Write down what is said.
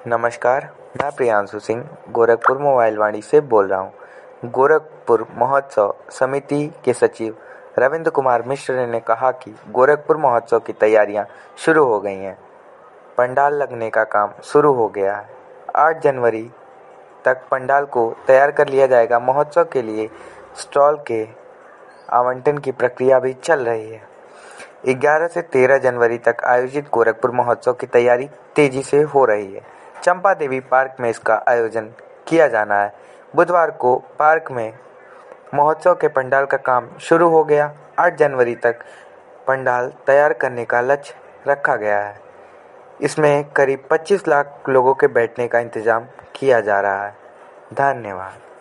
नमस्कार, मैं प्रियांशु सिंह गोरखपुर मोबाइल वाणी से बोल रहा हूँ। गोरखपुर महोत्सव समिति के सचिव रविंद्र कुमार मिश्र ने कहा कि गोरखपुर महोत्सव की तैयारियां शुरू हो गई हैं। पंडाल लगने का काम शुरू हो गया है। 8 जनवरी तक पंडाल को तैयार कर लिया जाएगा। महोत्सव के लिए स्टॉल के आवंटन की प्रक्रिया भी चल रही है। 11 से 13 जनवरी तक आयोजित गोरखपुर महोत्सव की तैयारी तेजी से हो रही है। चंपा देवी पार्क में इसका आयोजन किया जाना है। बुधवार को पार्क में महोत्सव के पंडाल का काम शुरू हो गया। 8 जनवरी तक पंडाल तैयार करने का लक्ष्य रखा गया है। इसमें करीब 25 लाख लोगों के बैठने का इंतजाम किया जा रहा है। धन्यवाद।